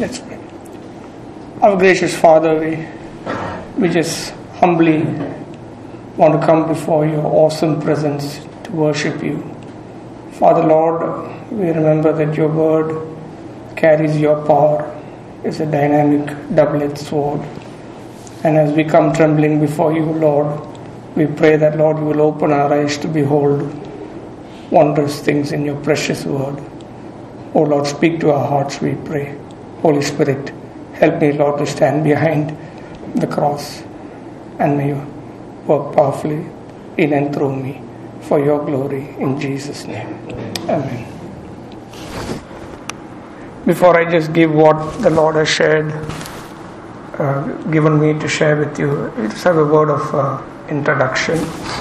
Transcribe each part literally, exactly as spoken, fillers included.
Let's pray. Our gracious Father, we, we just humbly want to come before your awesome presence to worship you. Father Lord, we remember that your word carries your power. It's a dynamic double-edged sword. And as we come trembling before you, Lord, we pray that, Lord, you will open our eyes to behold wondrous things in your precious word. Oh Lord, speak to our hearts, we pray. Holy Spirit, help me, Lord, to stand behind the cross, and may you work powerfully in and through me for your glory, in Jesus' name. Amen. Before I just give what the Lord has shared, uh, given me to share with you, I just have a word of uh, introduction.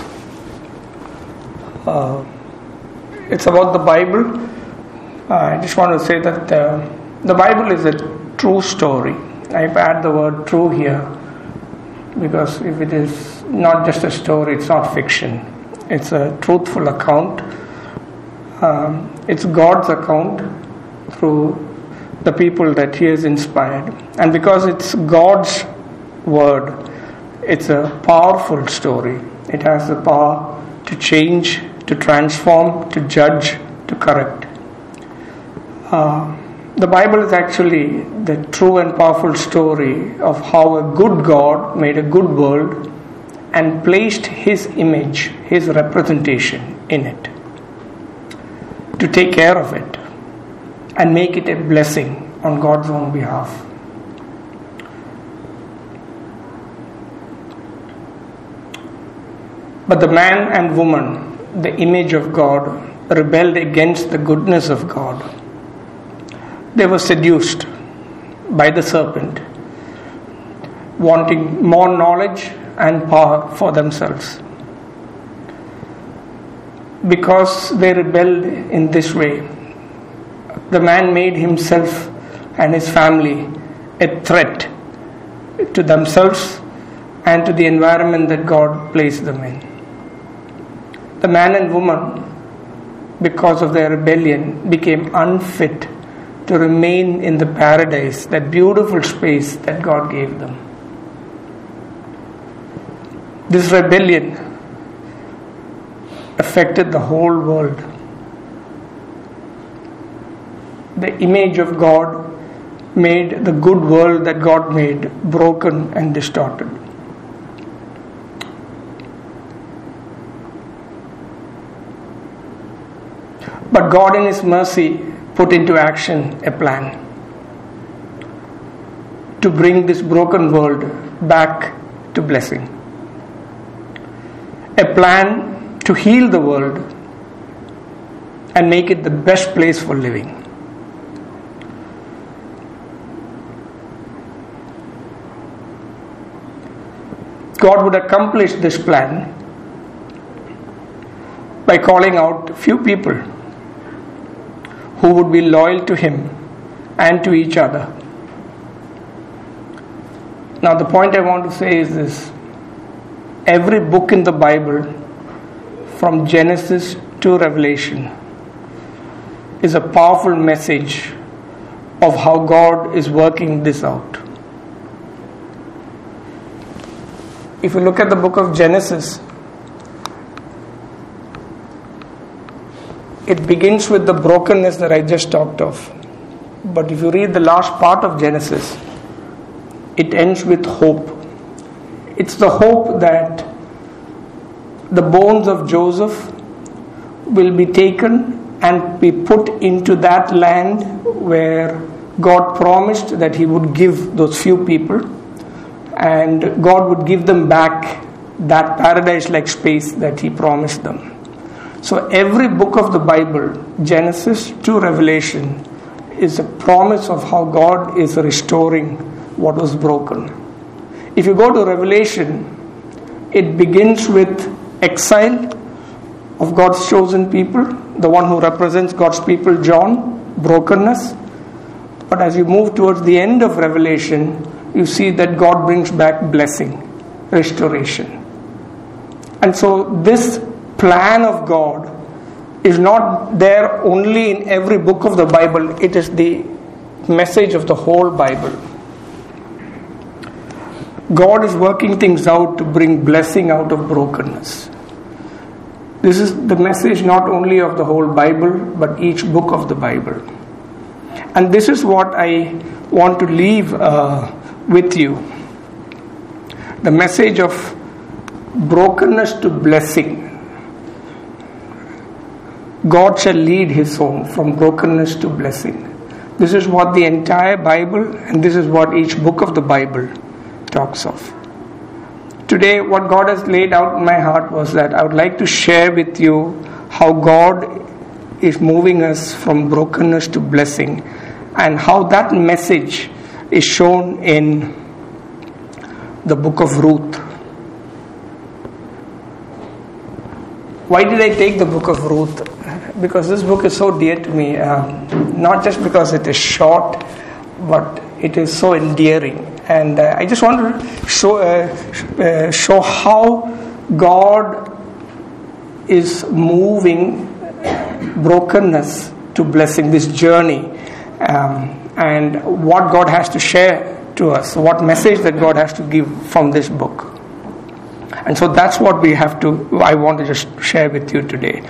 Uh, it's about the Bible. Uh, I just want to say that uh, the Bible is a true story. I add the word true here because if it is not just a story, it's not fiction. It's a truthful account. Um, it's God's account through the people that He has inspired. And because it's God's word, it's a powerful story. It has the power to change, to transform, to judge, to correct. Uh, the Bible is actually the true and powerful story of how a good God made a good world and placed His image, His representation in it to take care of it and make it a blessing on God's own behalf. But the man and woman, the image of God, rebelled against the goodness of God. They were seduced by the serpent, wanting more knowledge and power for themselves. Because they rebelled in this way, the man made himself and his family a threat to themselves and to the environment that God placed them in. The man and woman, because of their rebellion, became unfit to remain in the paradise, that beautiful space that God gave them. This rebellion affected the whole world. The image of God made the good world that God made broken and distorted. But God in His mercy put into action a plan to bring this broken world back to blessing. A plan to heal the world and make it the best place for living. God would accomplish this plan by calling out few people who would be loyal to Him and to each other. Now the point I want to say is this: every book in the Bible, from Genesis to Revelation, is a powerful message of how God is working this out. If you look at the book of Genesis, it begins with the brokenness that I just talked of. But if you read the last part of Genesis, it ends with hope. It's the hope that the bones of Joseph will be taken and be put into that land where God promised that He would give those few people, and God would give them back that paradise-like space that He promised them. So every book of the Bible, Genesis to Revelation, is a promise of how God is restoring what was broken. If you go to Revelation, it begins with exile of God's chosen people, the one who represents God's people, John, brokenness. But as you move towards the end of Revelation, you see that God brings back blessing, restoration. And so this plan of God is not there only in every book of the Bible. It is the message of the whole Bible. God is working things out to bring blessing out of brokenness. This is the message not only of the whole Bible, but each book of the Bible. And this is what I want to leave uh, with you. The message of brokenness to blessing. God shall lead his own from brokenness to blessing. This is what the entire Bible, and this is what each book of the Bible talks of. Today, what God has laid out in my heart was that I would like to share with you how God is moving us from brokenness to blessing, and how that message is shown in the book of Ruth. Why did I take the book of Ruth? Because this book is so dear to me, uh, not just because it is short, but it is so endearing. And uh, I just want to show, uh, uh, show how God is moving brokenness to blessing, this journey, um, and what God has to share to us, what message that God has to give from this book. And so that's what we have to, I want to just share with you today.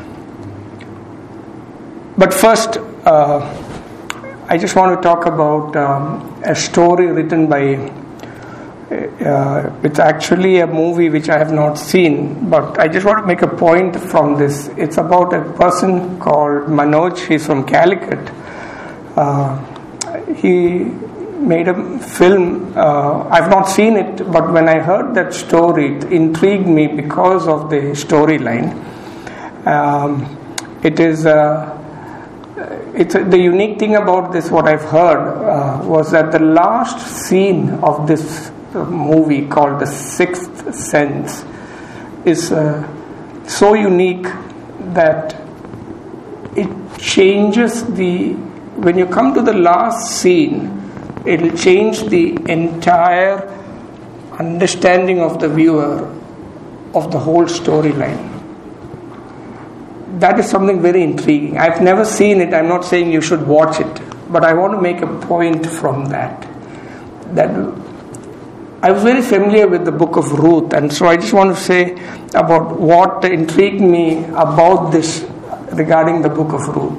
But first, uh, I just want to talk about um, a story written by, uh, it's actually a movie which I have not seen, but I just want to make a point from this. It's about a person called Manoj. He's from Calicut. Uh, he made a film. Uh, I've not seen it, but when I heard that story, it intrigued me because of the storyline. Um, it is... Uh, It's a, the unique thing about this, what I've heard, uh, was that the last scene of this uh, movie called The Sixth Sense is uh, so unique that it changes the, when you come to the last scene, it'll change the entire understanding of the viewer of the whole storyline. That is something very intriguing. I've never seen it. I'm not saying you should watch it, but I want to make a point from that. That I was very familiar with the book of Ruth, and so I just want to say about what intrigued me about this regarding the book of Ruth.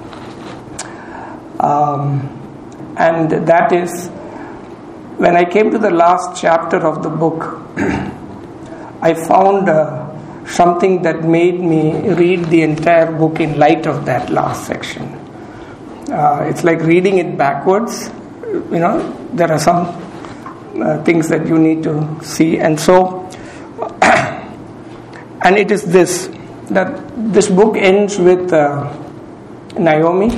Um, and that is, when I came to the last chapter of the book, I found uh, something that made me read the entire book in light of that last section. Uh, it's like reading it backwards. You know, there are some uh, things that you need to see. And so, and it is this, that this book ends with uh, Naomi.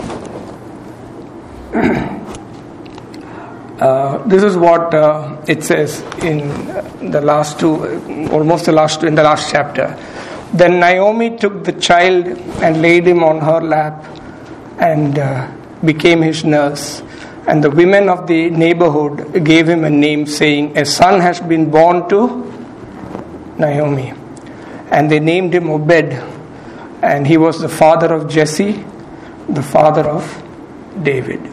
Uh, this is what uh, it says in the last two, almost the last two, in the last chapter. Then Naomi took the child and laid him on her lap and uh, became his nurse. And the women of the neighborhood gave him a name, saying, "A son has been born to Naomi." And they named him Obed. And he was the father of Jesse, the father of David.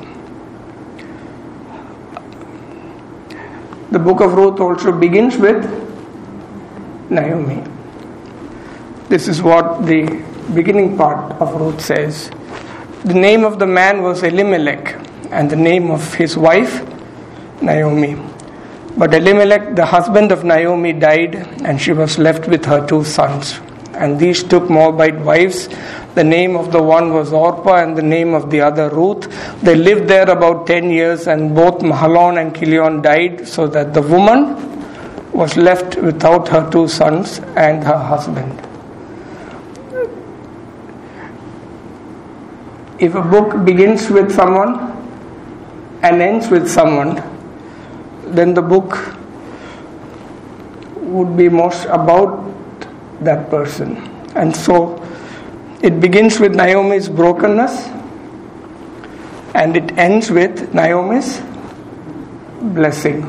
The book of Ruth also begins with Naomi. This is what the beginning part of Ruth says. The name of the man was Elimelech, and the name of his wife, Naomi. But Elimelech, the husband of Naomi, died, and she was left with her two sons. And these took Moabite wives. The name of the one was Orpah, and the name of the other Ruth. They lived there about ten years, and both Mahlon and Chilion died, so that the woman was left without her two sons and her husband. If a book begins with someone and ends with someone, then the book would be most about that person. And so it begins with Naomi's brokenness and it ends with Naomi's blessing.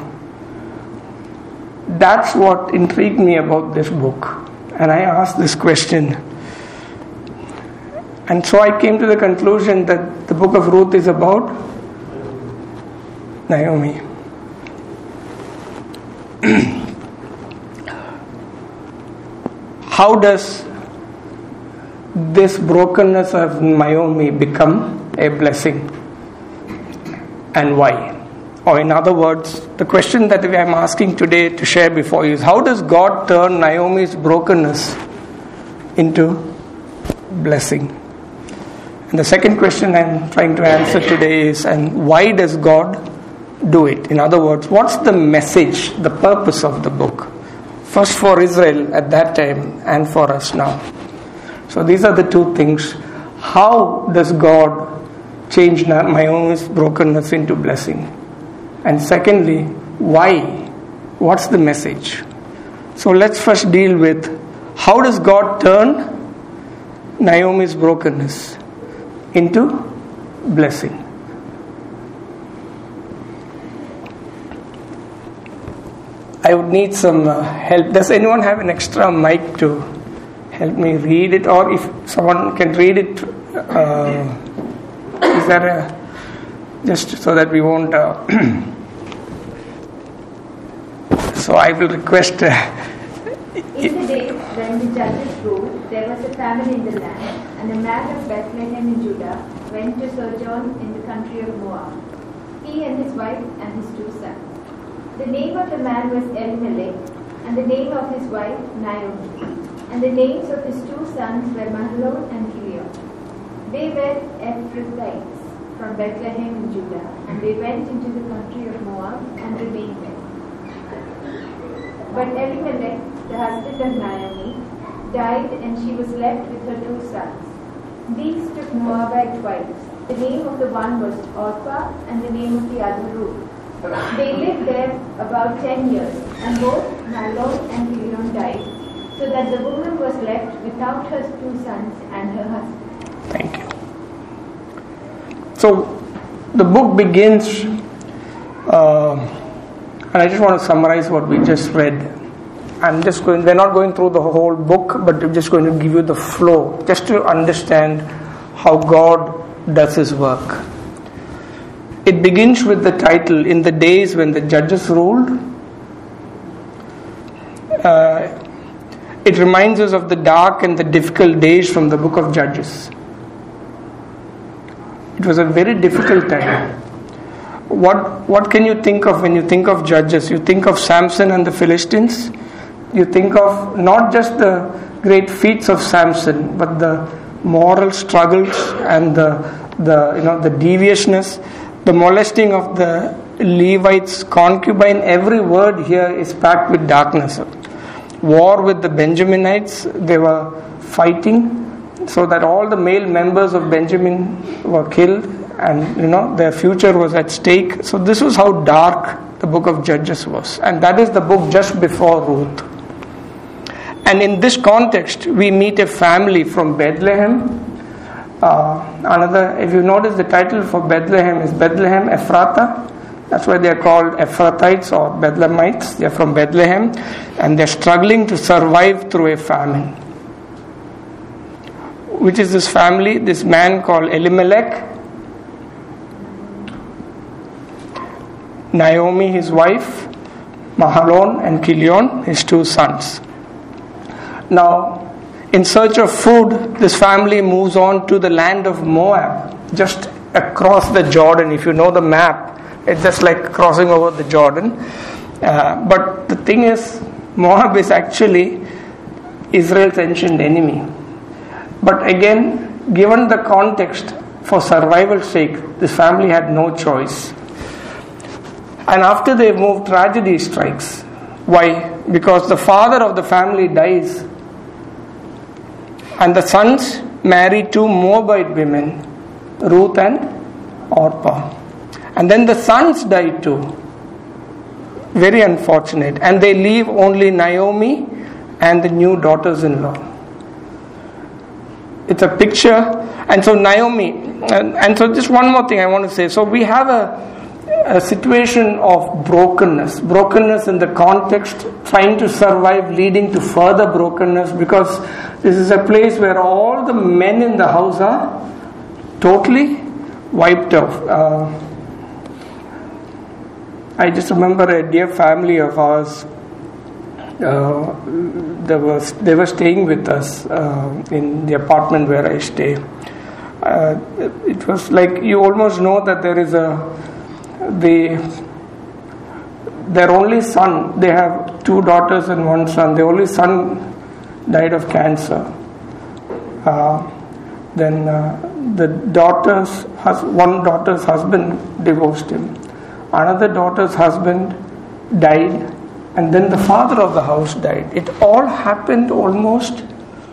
That's what intrigued me about this book. And I asked this question. And so I came to the conclusion that the book of Ruth is about Naomi. How does this brokenness of Naomi become a blessing? And why? Or in other words, the question that I am asking today to share before you is, how does God turn Naomi's brokenness into blessing? And the second question I am trying to answer today is, and why does God do it? In other words, what's the message, the purpose of the book? First for Israel at that time and for us now. So these are the two things. How does God change Naomi's brokenness into blessing? And secondly, why? What's the message? So let's first deal with, how does God turn Naomi's brokenness into blessing? I would need some uh, help. Does anyone have an extra mic to help me read it? Or if someone can read it, uh, is there a, just so that we won't... Uh, so I will request... Uh, in the days when the judges ruled, there was a famine in the land, and a man of Bethlehem in Judah went to sojourn in the country of Moab, he and his wife and his two sons. The name of the man was Elimelech, and the name of his wife Naomi, and the names of his two sons were Mahlon and Chilion. They were Ephrathites from Bethlehem in Judah, and they went into the country of Moab and remained there. But Elimelech, the husband of Naomi, died, and she was left with her two sons. These took Moabite wives. The name of the one was Orpah, and the name of the other Ruth. They lived there about ten years, and both Mahlon and Chilion died, so that the woman was left without her two sons and her husband. Thank you. So, the book begins, uh, and I just want to summarize what we just read. I'm just going, we're not going through the whole book, but I'm just going to give you the flow, just to understand how God does His work. It begins with the title, In the Days When the Judges Ruled. Uh, it reminds us of the dark and the difficult days from the book of Judges. It was a very difficult time. What, what can you think of when you think of Judges? You think of Samson and the Philistines. You think of not just the great feats of Samson, but the moral struggles and the, the you know the deviousness, the molesting of the Levites' concubine. Every word here is packed with darkness. War with the Benjaminites, they were fighting so that all the male members of Benjamin were killed, and you know their future was at stake. So this was how dark the book of Judges was, and that is the book just before Ruth. And in this context, we meet a family from Bethlehem. Uh, another, if you notice, the title for Bethlehem is Bethlehem Ephrathah. That's why they are called Ephrathites or Bethlehemites. They are from Bethlehem, and they are struggling to survive through a famine. Which is this family? This man called Elimelech, Naomi, his wife, Mahlon and Chilion, his two sons. Now, in search of food, this family moves on to the land of Moab, just across the Jordan. If you know the map, it's just like crossing over the Jordan. Uh, but the thing is, Moab is actually Israel's ancient enemy. But again, given the context, for survival's sake, this family had no choice. And after they move, tragedy strikes. Why? Because the father of the family dies, and the sons marry two Moabite women, Ruth and Orpah. And then the sons die too. Very unfortunate. And they leave only Naomi and the new daughters-in-law. It's a picture. And so Naomi, and, and so just one more thing I want to say. So we have a a situation of brokenness. Brokenness in the context, trying to survive, leading to further brokenness, because this is a place where all the men in the house are totally wiped off. Uh, I just remember a dear family of ours. Uh, they was they were staying with us uh, in the apartment where I stay. Uh, it was like you almost know that there is a the their only son. They have two daughters and one son. Their only son died of cancer. Uh, then uh, the daughter's hus- one daughter's husband divorced him. Another daughter's husband died, and then the father of the house died. It all happened almost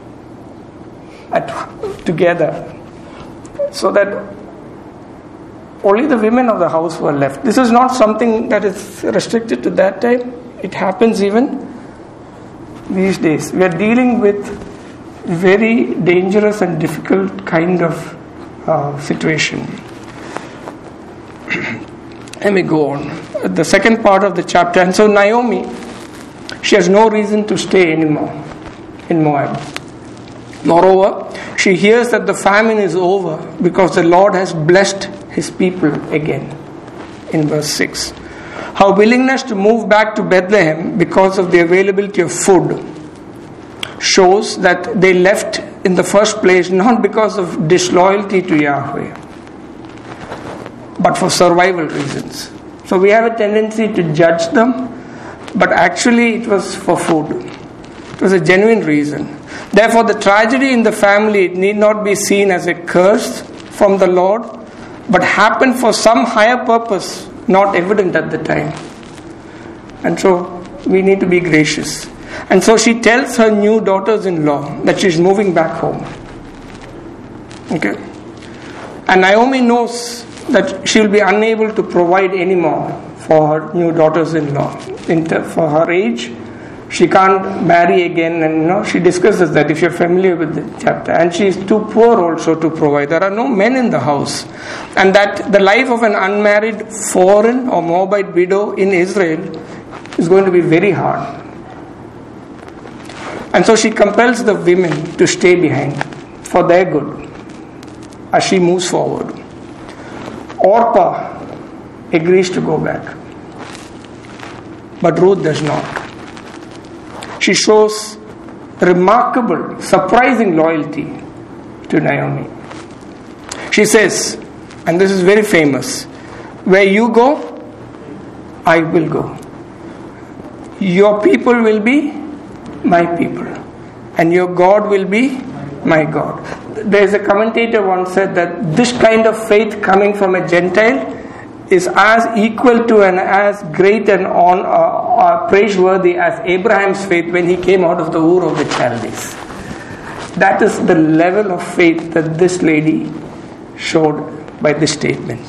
at together, so that only the women of the house were left. This is not something that is restricted to that time. It happens even these days. We are dealing with very dangerous and difficult kind of uh, situation. Let me go on. The second part of the chapter. And so Naomi, she has no reason to stay anymore in Moab. Moreover, she hears that the famine is over because the Lord has blessed His people again. In verse six. Her willingness to move back to Bethlehem because of the availability of food shows that they left in the first place not because of disloyalty to Yahweh, but for survival reasons. So we have a tendency to judge them, but actually it was for food. It was a genuine reason. Therefore, the tragedy in the family need not be seen as a curse from the Lord, but happened for some higher purpose, not evident at the time. And so we need to be gracious. And so she tells her new daughters-in-law that she's moving back home. Okay? And Naomi knows that she will be unable to provide anymore for her new daughters-in-law. For her age, she can't marry again, and you know, she discusses that if you're familiar with the chapter. And she is too poor also to provide. There are no men in the house. And that the life of an unmarried foreign or Moabite widow in Israel is going to be very hard. And so she compels the women to stay behind for their good as she moves forward. Orpah agrees to go back, but Ruth does not. She shows remarkable, surprising loyalty to Naomi. She says, and this is very famous, where you go, I will go. Your people will be my people, and your God will be my God. There's a commentator once said that this kind of faith coming from a Gentile is as equal to and as great and on, uh, uh, praiseworthy as Abraham's faith when he came out of the Ur of the Chaldees. That is the level of faith that this lady showed by this statement.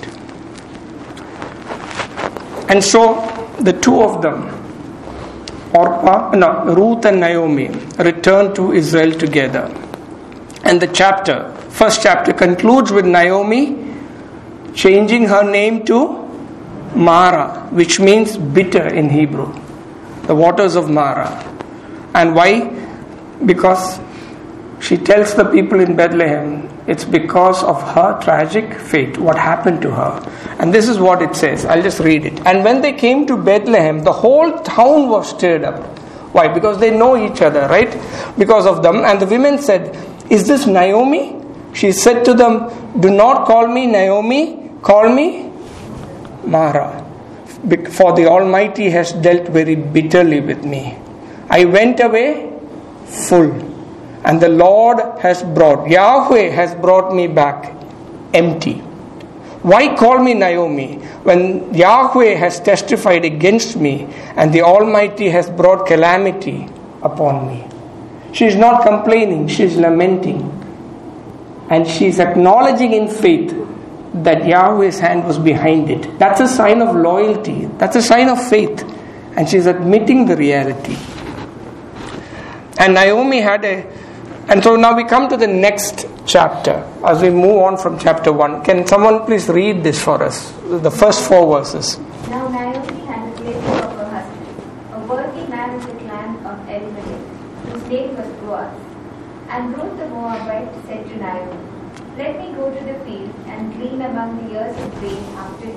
And so the two of them, Orpah, no, Ruth and Naomi, returned to Israel together. And the chapter, first chapter, concludes with Naomi changing her name to Mara, which means bitter in Hebrew. The waters of Mara. And why? Because she tells the people in Bethlehem, it's because of her tragic fate, what happened to her. And this is what it says. I'll just read it. And when they came to Bethlehem, the whole town was stirred up. Why? Because they know each other, right? Because of them. And the women said, is this Naomi? She said to them, do not call me Naomi, call me Mara. For the Almighty has dealt very bitterly with me. I went away full, and the Lord has brought, Yahweh has brought me back empty. Why call me Naomi when Yahweh has testified against me and the Almighty has brought calamity upon me? She is not complaining, she is lamenting. And she is acknowledging in faith that Yahweh's hand was behind it. That's a sign of loyalty. That's a sign of faith. And she is admitting the reality. And Naomi had a... And so now we come to the next chapter as we move on from chapter one. Can someone please read this for us? The first four verses. Now Naomi had a slave of her husband, a working man of the clan of Elimelech, whose name was Boaz. And Ruth the Moabite said to Naomi, let me go to the field and glean among the ears of grain after him,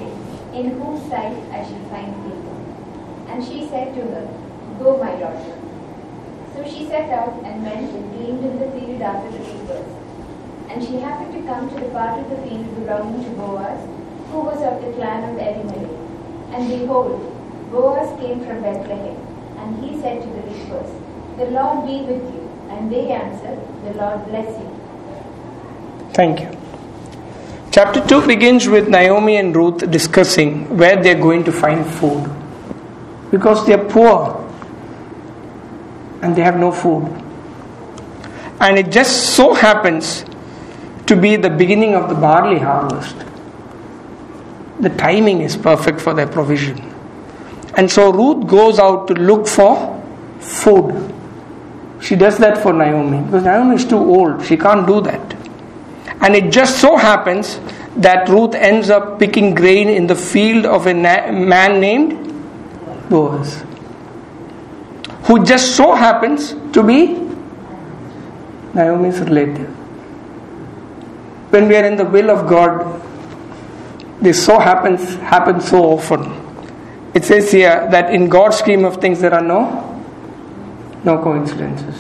in whose sight I shall find favor. And she said to her, Go, my daughter. So she set out and went and gleaned in the field after the reapers. And she happened to come to the part of the field belonging to Boaz, who was of the clan of Elimelech. And behold, Boaz came from Bethlehem, and he said to the reapers, The Lord be with you. And they answered, The Lord bless you. Thank you. Chapter two begins with Naomi and Ruth discussing where they are going to find food. Because they are poor and they have no food. And it just so happens to be the beginning of the barley harvest. The timing is perfect for their provision. And so Ruth goes out to look for food. She does that for Naomi because Naomi is too old. She can't do that. And it just so happens that Ruth ends up picking grain in the field of a na- man named Boaz, who just so happens to be Naomi's relative. When we are in the will of God, this so happens happens so often. It says here that in God's scheme of things there are no no coincidences.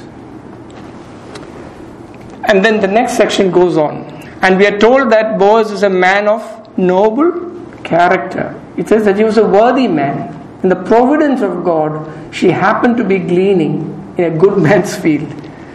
And then the next section goes on, and we are told that Boaz is a man of noble character. It says that he was a worthy man. In the providence of God, she happened to be gleaning in a good man's field.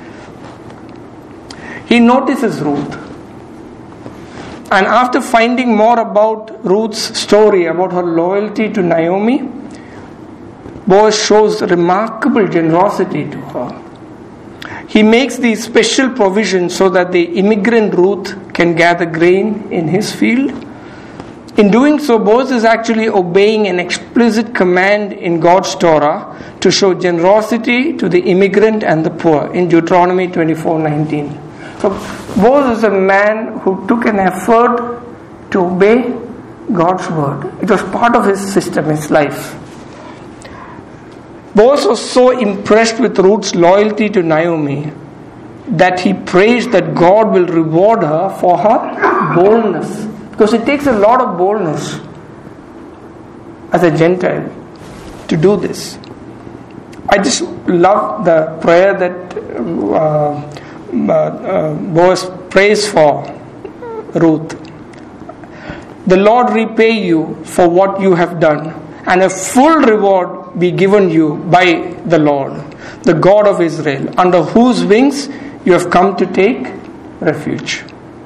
He notices Ruth. And after finding more about Ruth's story, about her loyalty to Naomi, Boaz shows remarkable generosity to her. He makes these special provisions so that the immigrant Ruth can gather grain in his field. In doing so, Boaz is actually obeying an explicit command in God's Torah to show generosity to the immigrant and the poor in Deuteronomy twenty-four nineteen. So Boaz is a man who took an effort to obey God's word. It was part of his system, his life. Boaz was so impressed with Ruth's loyalty to Naomi that he prays that God will reward her for her boldness. Because it takes a lot of boldness as a Gentile to do this. I just love the prayer that uh, uh, uh, Boaz prays for Ruth. The Lord repay you for what you have done, and a full reward be given you by the Lord, the God of Israel, under whose wings you have come to take refuge.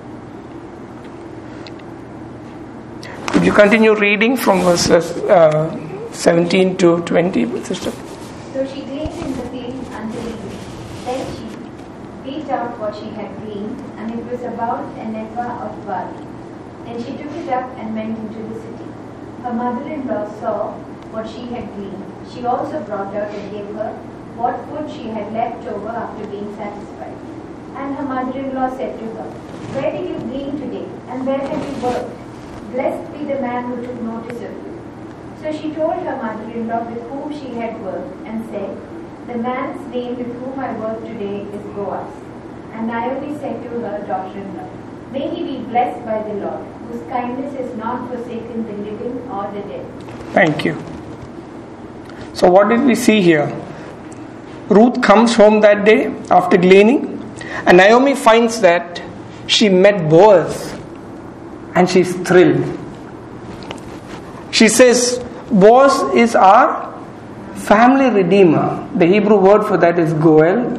Could you continue reading from verses uh, seventeen to twenty, sister? So she gleaned in the field until evening. Then she beat out what she had gleaned, and it was about an ephah of barley. And she took it up and went into the city. Her mother-in-law saw what she had gleaned. She also brought out and gave her what food she had left over after being satisfied. And her mother-in-law said to her, Where did you glean today, and where have you worked? Blessed be the man who took notice of you. So she told her mother-in-law with whom she had worked, and said, The man's name with whom I work today is Boaz. And Naomi said to her daughter-in-law, May he be blessed by the Lord, whose kindness has not forsaken the living or the dead. Thank you. So what did we see here? Ruth comes home that day after gleaning, and Naomi finds that she met Boaz, and she's thrilled. She says, Boaz is our family redeemer. The Hebrew word for that is Goel,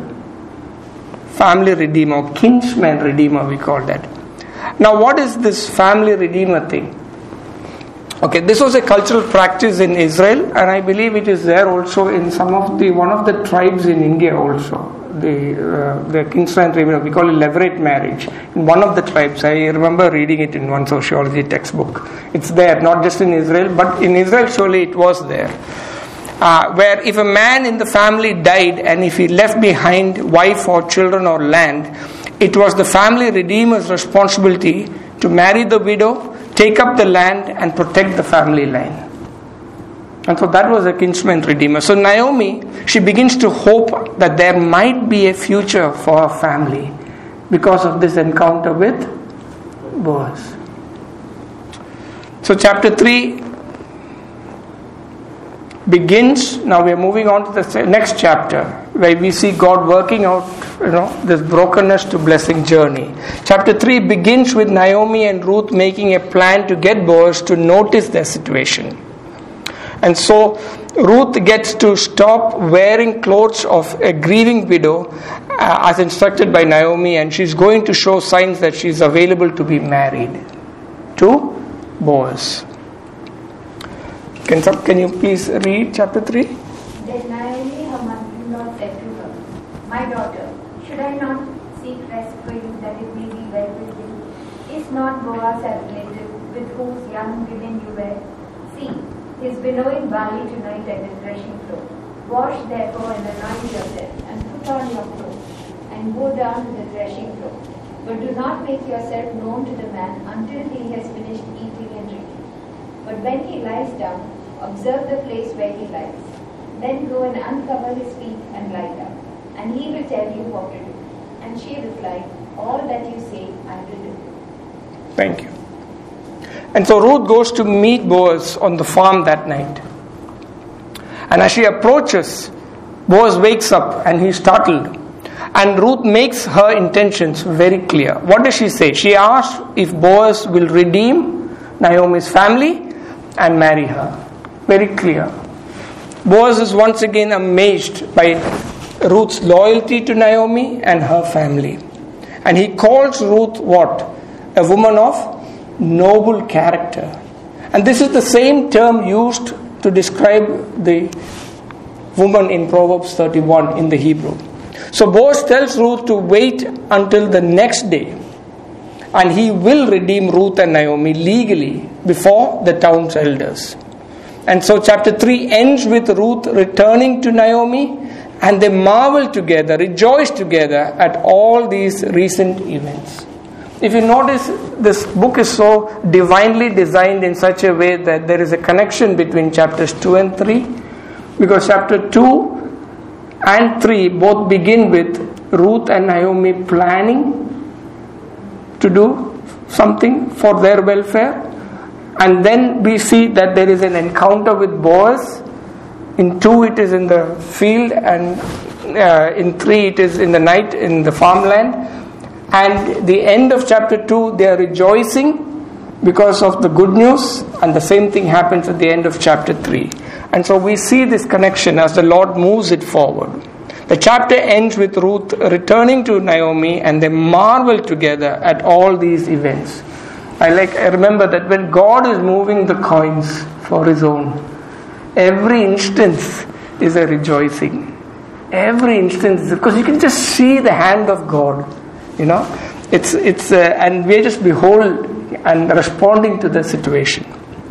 family redeemer, kinsman redeemer, we call that. Now, what is this family redeemer thing? Okay, this was a cultural practice in Israel, and I believe it is there also in some of the one of the tribes in India also. The uh, the kinsman redeemer, we call it levirate marriage. In one of the tribes, I remember reading it in one sociology textbook. It's there, not just in Israel, but in Israel surely it was there. Uh, where if a man in the family died and if he left behind wife or children or land, it was the family redeemer's responsibility to marry the widow, take up the land and protect the family line. And so that was a kinsman redeemer. So Naomi, she begins to hope that there might be a future for her family because of this encounter with Boaz. So chapter three begins. Now we are moving on to the next chapter, where we see God working out, you know, this brokenness to blessing journey. Chapter three begins with Naomi and Ruth making a plan to get Boaz to notice their situation. And so Ruth gets to stop wearing clothes of a grieving widow uh, as instructed by Naomi, and she's going to show signs that she's available to be married to Boaz. Can, some, can you please read chapter three? Then Naomi, her mother-in-law, said to her, "My daughter, should I not seek rest for you that it may be well with you? Is not Boaz a relative with whose young women you were? See, he is winnowing barley tonight at the threshing floor. Wash therefore and anoint yourself, and put on your clothes, and go down to the threshing floor. But do not make yourself known to the man until he has finished eating and drinking. But when he lies down, observe the place where he lies. Then go and uncover his feet and lie down, and he will tell you what to do." And she replied, "All that you say I will do." Thank you. And so Ruth goes to meet Boaz on the farm that night. And as she approaches, Boaz wakes up and he's startled. And Ruth makes her intentions very clear. What does she say? She asks if Boaz will redeem Naomi's family and marry her. Very clear. Boaz is once again amazed by Ruth's loyalty to Naomi and her family. And he calls Ruth what? A woman of noble character. And this is the same term used to describe the woman in Proverbs thirty-one in the Hebrew. So Boaz tells Ruth to wait until the next day, and he will redeem Ruth and Naomi legally before the town's elders. And so chapter three ends with Ruth returning to Naomi, and they marvel together, rejoice together at all these recent events. If you notice, this book is so divinely designed in such a way that there is a connection between chapters two and three, because chapter two and three both begin with Ruth and Naomi planning to do something for their welfare, and then we see that there is an encounter with Boaz. In two it is in the field, and uh, in three it is in the night in the farmland. And the end of chapter two, they are rejoicing because of the good news, and the same thing happens at the end of chapter three. And so we see this connection as the Lord moves it forward. The chapter ends with Ruth returning to Naomi, and they marvel together at all these events. I like. I remember that when God is moving the coins for His own, every instance is a rejoicing. Every instance, because you can just see the hand of God. You know, it's it's uh, and we just behold and responding to the situation.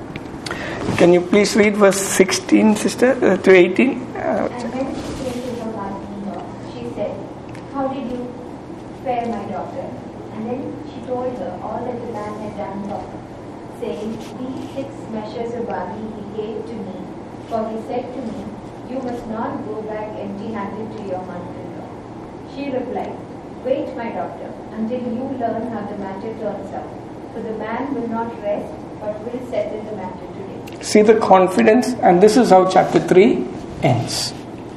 Can you please read verse sixteen, sister, uh, to eighteen? Uh, and when she came to her mother-in-law, she said, "How did you fare, my daughter?" And then she told her all that the man had done for her, saying, "These six measures of barley he gave to me, for he said to me, 'You must not go back empty-handed to your mother-in-law.'" She replied, "Wait, my daughter, until you learn how the matter turns out. For the man will not rest, but will settle the matter today." See the confidence, and this is how chapter three ends.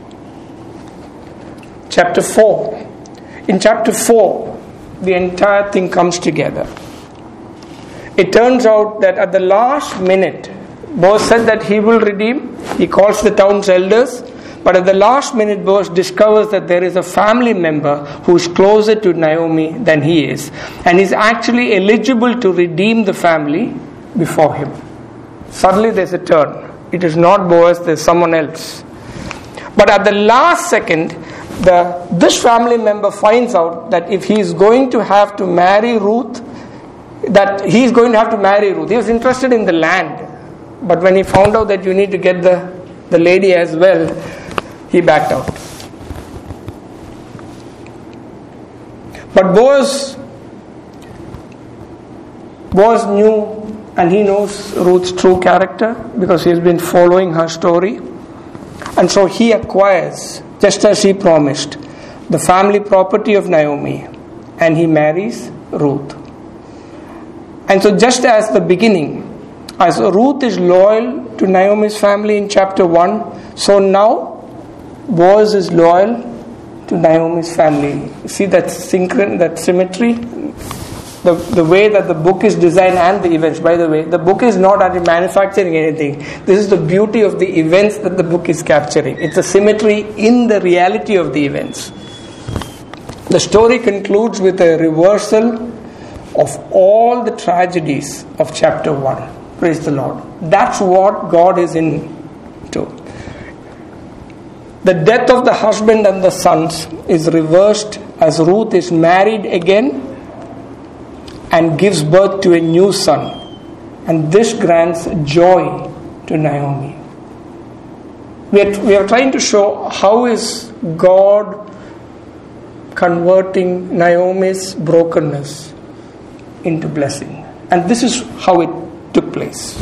Chapter four. In chapter four, the entire thing comes together. It turns out that at the last minute, Boaz said that he will redeem. He calls the town's elders. But at the last minute, Boaz discovers that there is a family member who is closer to Naomi than he is. And he's actually eligible to redeem the family before him. Suddenly there's a turn. It is not Boaz, there's someone else. But at the last second, the this family member finds out that if he is going to have to marry Ruth, that he is going to have to marry Ruth. He was interested in the land. But when he found out that you need to get the, the lady as well, he backed out. But Boaz, Boaz knew, and he knows Ruth's true character because he has been following her story. And so he acquires, just as he promised, the family property of Naomi, and he marries Ruth. And so just as the beginning, As Ruth is loyal to Naomi's family in chapter one, so now Boaz is loyal to Naomi's family. See that synchron, that symmetry? The, the way that the book is designed and the events. By the way, the book is not actually manufacturing anything. This is the beauty of the events that the book is capturing. It's a symmetry in the reality of the events. The story concludes with a reversal of all the tragedies of chapter one. Praise the Lord. That's what God is into. The death of the husband and the sons is reversed as Ruth is married again and gives birth to a new son. And this grants joy to Naomi. We are, we are trying to show how is God converting Naomi's brokenness into blessing. And this is how it took place.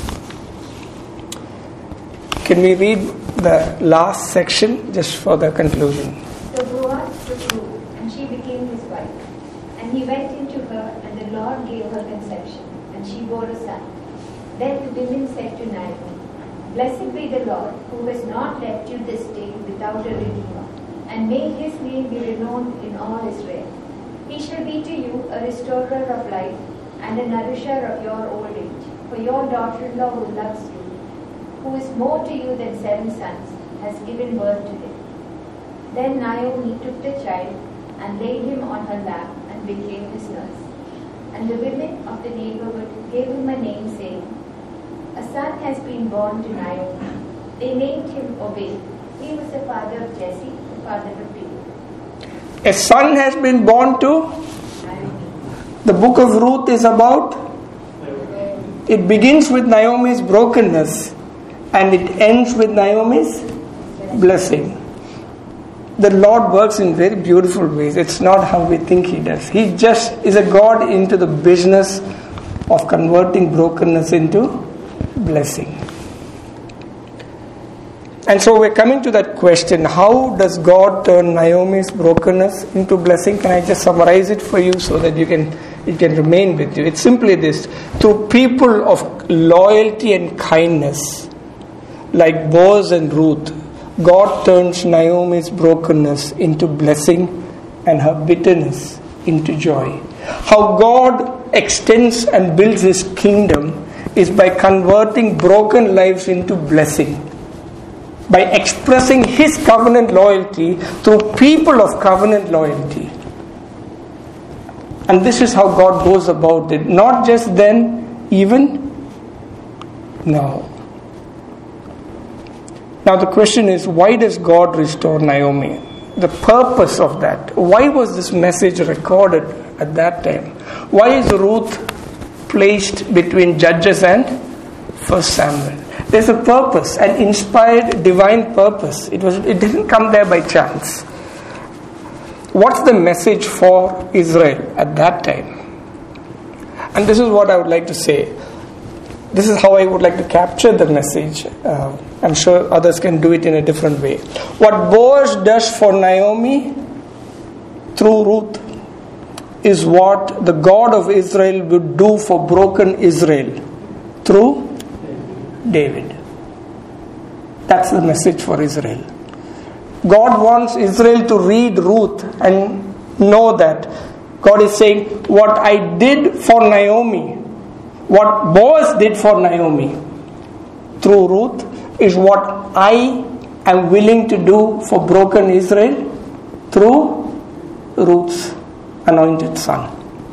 Can we read the last section just for the conclusion? So Boaz took Ruth, and she became his wife. And he went into her, and the Lord gave her conception, and she bore a son. Then the women said to Naomi, Blessed be the Lord, who has not left you this day without a redeemer, and may his name be renowned in all Israel. He shall be to you a restorer of life, and a nourisher of your old age. For your daughter-in-law who loves you, who is more to you than seven sons, has given birth to him. Then Naomi took the child and laid him on her lap and became his nurse. And the women of the neighborhood gave him a name, saying, A son has been born to Naomi. They named him Obed. He was the father of Jesse, the father of David. A son has been born to Naomi. The book of Ruth is about. It begins with Naomi's brokenness and it ends with Naomi's blessing. The Lord works in very beautiful ways. It's not how we think He does. He just is a God into the business of converting brokenness into blessing. And so we're coming to that question, how does God turn Naomi's brokenness into blessing? Can I just summarize it for you so that you can it can remain with you? It's simply this: through people of loyalty and kindness, like Boaz and Ruth, God turns Naomi's brokenness into blessing and her bitterness into joy. How God extends and builds His kingdom is by converting broken lives into blessing, by expressing His covenant loyalty through people of covenant loyalty. And this is how God goes about it. Not just then, even now. Now the question is, why does God restore Naomi? The purpose of that. Why was this message recorded at that time? Why is Ruth placed between Judges and First Samuel? There's a purpose, an inspired divine purpose. It was. It didn't come there by chance. What's the message for Israel at that time? And this is what I would like to say. This is how I would like to capture the message. Uh, I'm sure others can do it in a different way. What Boaz does for Naomi through Ruth is what the God of Israel would do for broken Israel through David. That's the message for Israel. God wants Israel to read Ruth and know that God is saying, what I did for Naomi, what Boaz did for Naomi through Ruth is what I am willing to do for broken Israel through Ruth's anointed son.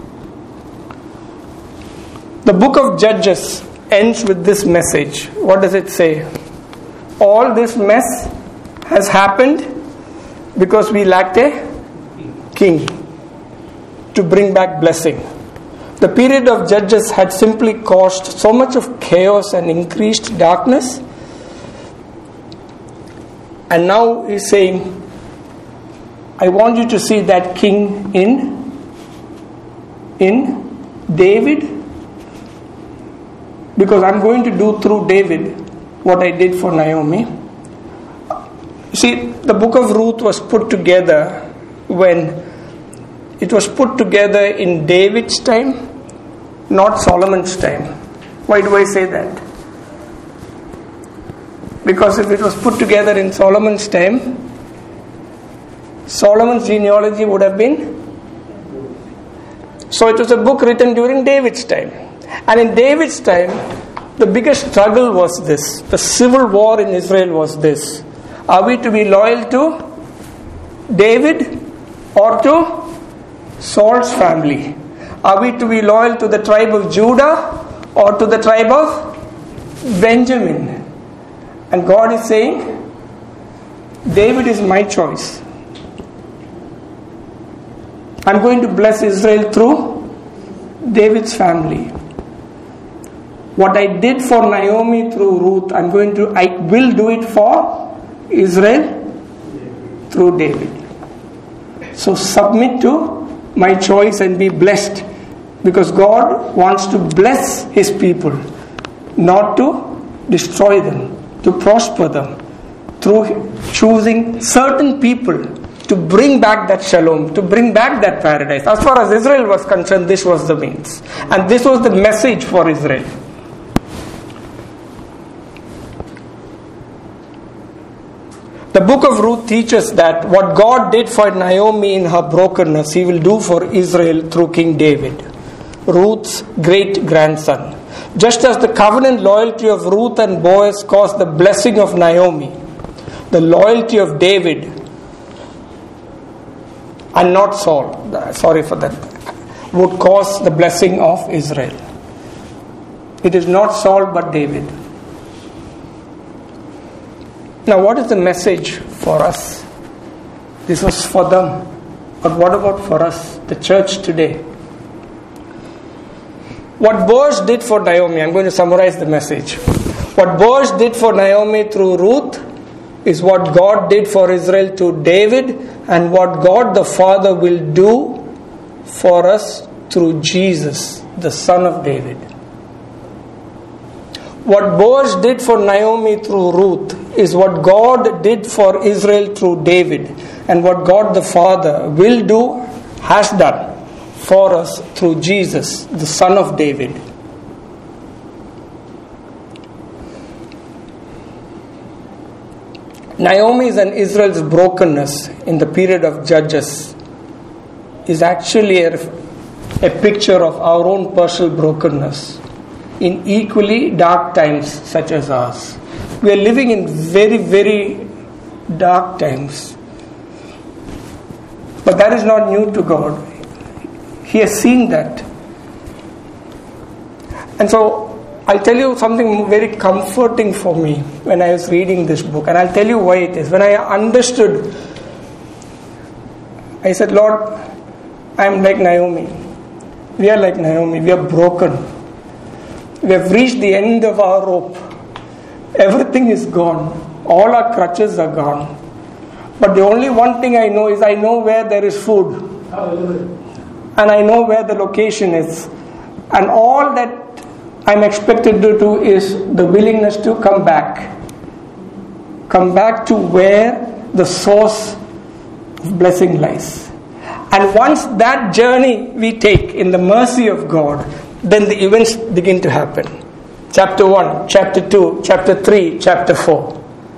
The book of Judges ends with this message. What does it say? All this mess has happened because we lacked a king to bring back blessing. The period of Judges had simply caused so much of chaos and increased darkness. And now he's saying, I want you to see that king in, in David, because I'm going to do through David what I did for Naomi. See, the book of Ruth was put together when it was put together in David's time, not Solomon's time. Why do I say that? Because if it was put together in Solomon's time, Solomon's genealogy would have been. So it was a book written during David's time. And in David's time, the biggest struggle was this. The civil war in Israel was this. Are we to be loyal to David or to Saul's family? Are we to be loyal to the tribe of Judah or to the tribe of Benjamin? And God is saying, David is my choice. I'm going to bless Israel through David's family. What I did for Naomi through Ruth, I'm going to, I will do it for Israel through David. So submit to my choice and be blessed, because God wants to bless His people, not to destroy them, to prosper them through choosing certain people to bring back that shalom, to bring back that paradise. As far as Israel was concerned, this was the means, and this was the message for Israel. The book of Ruth teaches that what God did for Naomi in her brokenness, He will do for Israel through King David, Ruth's great-grandson. Just as the covenant loyalty of Ruth and Boaz caused the blessing of Naomi, the loyalty of David, and not Saul, sorry for that, would cause the blessing of Israel. It is not Saul but David. Now, what is the message for us? This was for them. But what about for us, the church today? What Boaz did for Naomi, I'm going to summarize the message. What Boaz did for Naomi through Ruth is what God did for Israel through David, and what God the Father will do for us through Jesus, the Son of David. What Boaz did for Naomi through Ruth is what God did for Israel through David, and what God the Father will do, has done for us through Jesus, the Son of David. Naomi's and Israel's brokenness in the period of Judges is actually a, a picture of our own personal brokenness in equally dark times such as ours. We are living in very, very dark times. But that is not new to God. He has seen that. And so, I'll tell you something very comforting for me when I was reading this book. And I'll tell you why it is. When I understood, I said, Lord, I'm like Naomi. We are like Naomi. We are broken. We have reached the end of our rope. Everything is gone. All our crutches are gone. But the only one thing I know is I know where there is food. Hallelujah. And I know where the location is. And all that I'm expected to do is the willingness to come back. Come back to where the source of blessing lies. And once that journey we take in the mercy of God, then the events begin to happen. Chapter one, chapter two, chapter three, chapter four.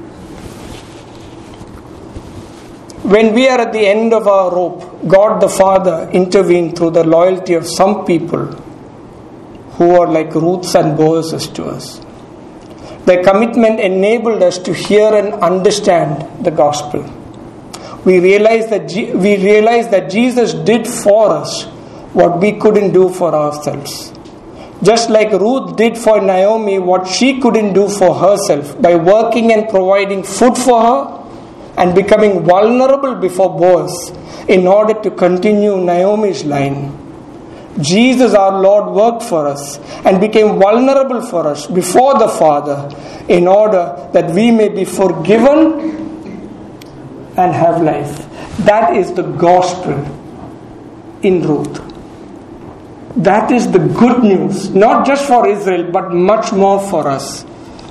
When we are at the end of our rope, God the Father intervened through the loyalty of some people who are like Ruths and Boazes to us. Their commitment enabled us to hear and understand the gospel. We realize that G- we realize that Jesus did for us what we couldn't do for ourselves. Just like Ruth did for Naomi what she couldn't do for herself by working and providing food for her and becoming vulnerable before Boaz in order to continue Naomi's line. Jesus our Lord worked for us and became vulnerable for us before the Father in order that we may be forgiven and have life. That is the gospel in Ruth. That is the good news, not just for Israel but much more for us.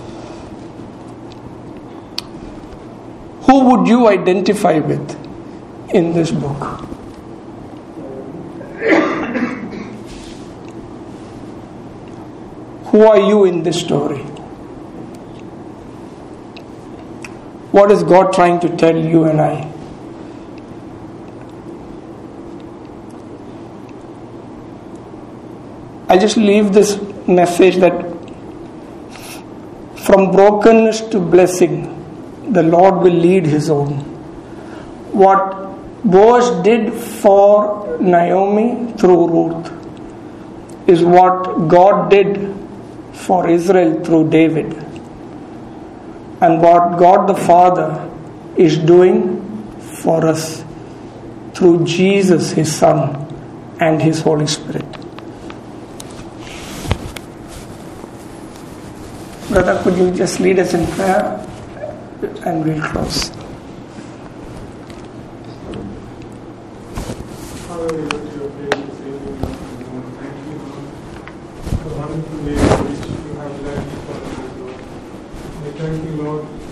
Who would you identify with in this book? Who are you in this story? What is God trying to tell you and I? I just leave this message that from brokenness to blessing, the Lord will lead His own. What Boaz did for Naomi through Ruth is what God did for Israel through David, and what God the Father is doing for us through Jesus, His Son, and His Holy Spirit. Brother, could you just lead us in prayer and we'll close. Father, we look to your face this evening, Lord, and we want to thank you, Lord, for the wonderful way in which you have led us, Lord. We thank you, Lord,